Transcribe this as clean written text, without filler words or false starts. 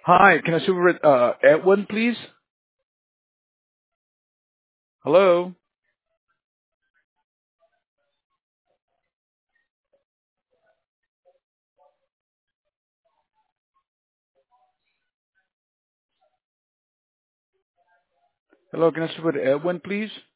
Hi, can I speak with Edwin, please? Hello? Hello, can I speak with Edwin, please?